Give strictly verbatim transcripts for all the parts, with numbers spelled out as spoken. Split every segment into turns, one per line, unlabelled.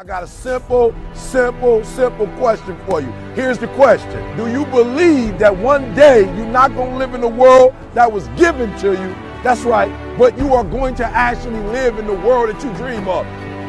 I got a simple, simple, simple question for you. Here's the question. Do you believe that one day you're not going to live in the world that was given to you? That's right, but you are going to actually live in the world that you dream of.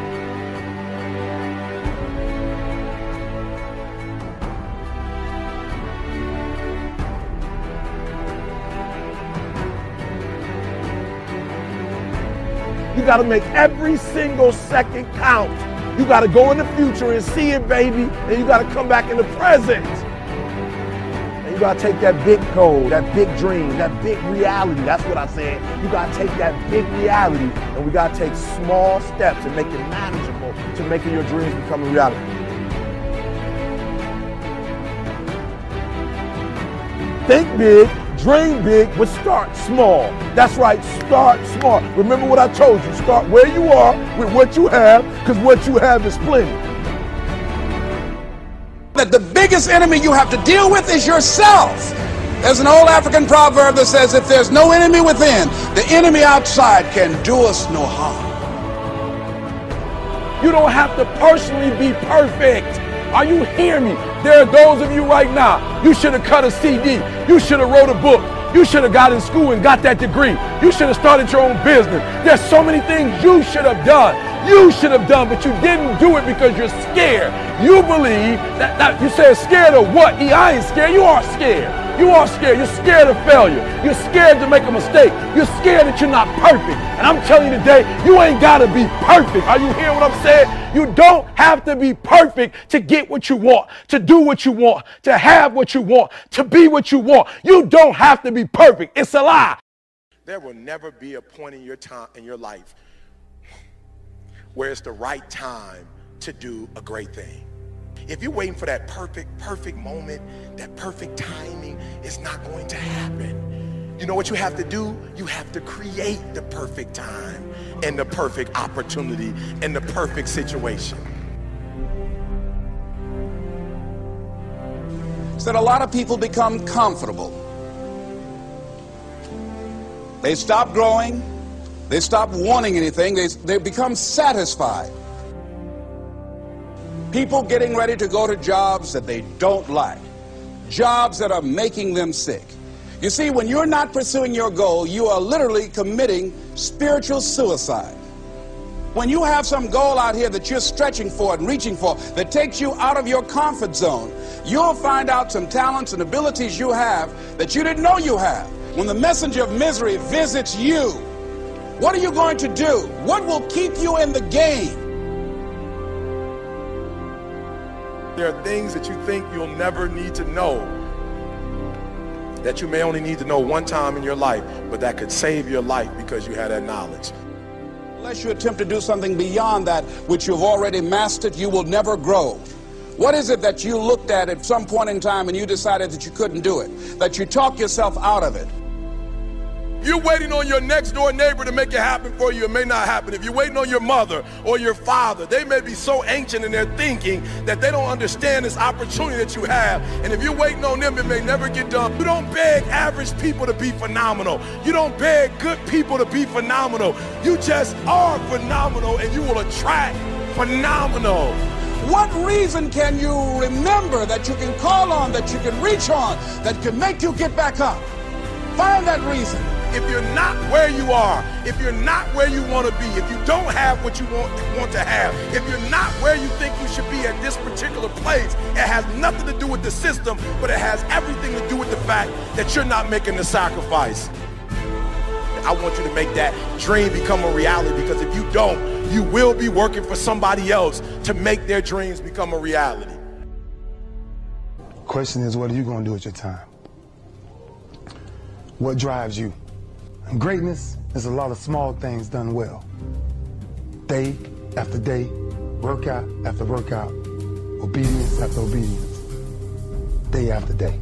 You got to make every single second count. You got to go in the future and see it, baby, and you got to come back in the present. And you got to take that big goal, that big dream, that big reality. That's what I said. You got to take that big reality, and we got to take small steps and make it manageable to making your dreams become a reality. Think big. Dream big, but start small. That's right, start small. Remember what I told you, start where you are with what you have, because what you have is plenty.
That the biggest enemy you have to deal with is yourself. There's an old African proverb that says, if there's no enemy within, the enemy outside can do us no harm.
You don't have to personally be perfect. Are you hearing me? There are those of you right now, you should have cut a C D. You should have wrote a book. You should have got in school and got that degree. You should have started your own business. There's so many things you should have done. You should have done, but you didn't do it because you're scared. You believe that, that you said scared of what? E, I ain't scared. You are scared. You are scared. You're scared of failure. You're scared to make a mistake. You're scared that you're not perfect. And I'm telling you today, you ain't got to be perfect. Are you hearing what I'm saying? You don't have to be perfect to get what you want, to do what you want, to have what you want, to be what you want. You don't have to be perfect. It's a lie. There will never be a point in your time in your life where it's the right time to do a great thing. If you're waiting for that perfect, perfect moment, that perfect timing, it's not going to happen. You know what you have to do? You have to create the perfect time and the perfect opportunity and the perfect situation.
So that a lot of people become comfortable. They stop growing. They stop wanting anything. They, they become satisfied. People getting ready to go to jobs that they don't like. Jobs that are making them sick. You see, when you're not pursuing your goal, you are literally committing spiritual suicide. When you have some goal out here that you're stretching for and reaching for that takes you out of your comfort zone, you'll find out some talents and abilities you have that you didn't know you have. When the messenger of misery visits you, what are you going to do? What will keep you in the game?
There are things that you think you'll never need to know, that you may only need to know one time in your life, but that could save your life because you had that knowledge.
Unless you attempt to do something beyond that which you've already mastered, you will never grow. What is it that you looked at at some point in time and you decided that you couldn't do it, that you talked yourself out of it?
You're waiting on your next door neighbor to make it happen for you, it may not happen. If you're waiting on your mother or your father, they may be so ancient in their thinking that they don't understand this opportunity that you have. And if you're waiting on them, it may never get done. You don't beg average people to be phenomenal. You don't beg good people to be phenomenal. You just are phenomenal, and you will attract phenomenal.
What reason can you remember that you can call on, that you can reach on, that can make you get back up? Find that reason.
If you're not where you are, if you're not where you want to be, if you don't have what you want, want to have, if you're not where you think you should be at this particular place, it has nothing to do with the system, but it has everything to do with the fact that you're not making the sacrifice. I want you to make that dream become a reality, because if you don't, you will be working for somebody else to make their dreams become a reality.
Question is, what are you going to do with your time? What drives you? And greatness is a lot of small things done well. Day after day, workout after workout, obedience after obedience, day after day.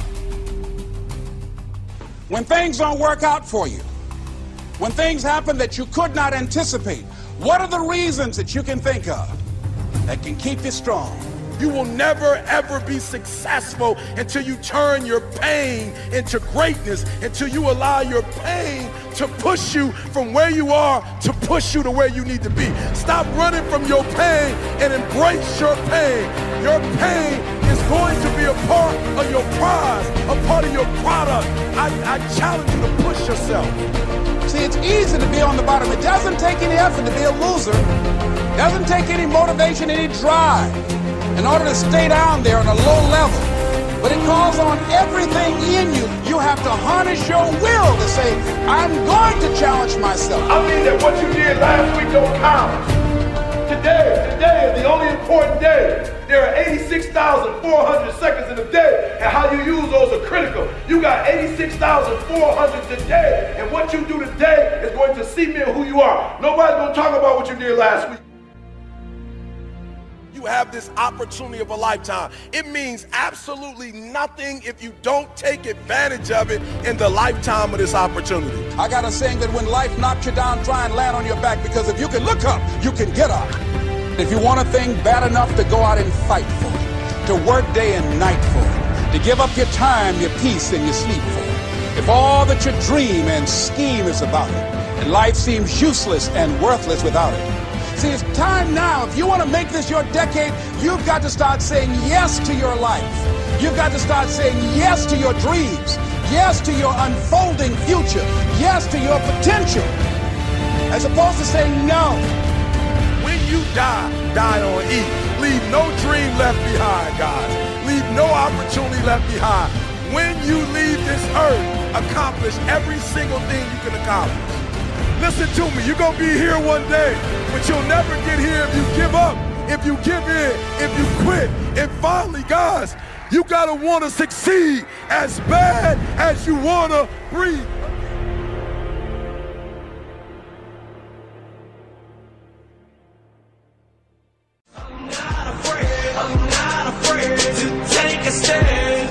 When things don't work out for you, when things happen that you could not anticipate, what are the reasons that you can think of that can keep you strong?
You will never, ever be successful until you turn your pain into greatness, until you allow your pain to push you from where you are to push you to where you need to be. Stop running from your pain and embrace your pain. Your pain is going to be a part of your prize, a part of your product. I, I challenge you to push yourself.
See, it's easy to be on the bottom. It doesn't take any effort to be a loser. It doesn't take any motivation, any drive in order to stay down there on a low level. But it calls on everything in you. You have to harness your will to say, I'm going to challenge myself.
I mean that what you did last week don't count. Today, today is the only important day. There are eighty-six thousand four hundred seconds in a day, and how you use those are critical. You got eighty-six thousand four hundred today, and what you do today is going to cement who you are. Nobody's going to talk about what you did last week. You have this opportunity of a lifetime. It means absolutely nothing if you don't take advantage of it in the lifetime of this opportunity.
I got a saying that when life knocks you down, try and land on your back, because if you can look up, you can get up. If you want a thing bad enough to go out and fight for it, to work day and night for it, to give up your time, your peace, and your sleep for it, if all that you dream and scheme is about it, and life seems useless and worthless without it. See, it's time now. If you want to make this your decade, you've got to start saying yes to your life. You've got to start saying yes to your dreams, yes to your unfolding future, yes to your potential, as opposed to saying no.
When you die, die on E. Leave no dream left behind, guys. Leave no opportunity left behind. When you leave this earth, accomplish every single thing you can accomplish. Listen to me, you're going to be here one day, but you'll never get here if you give up, if you give in, if you quit. And finally, guys, you got to want to succeed as bad as you want to breathe.
I'm not afraid, I'm not afraid to take a stand.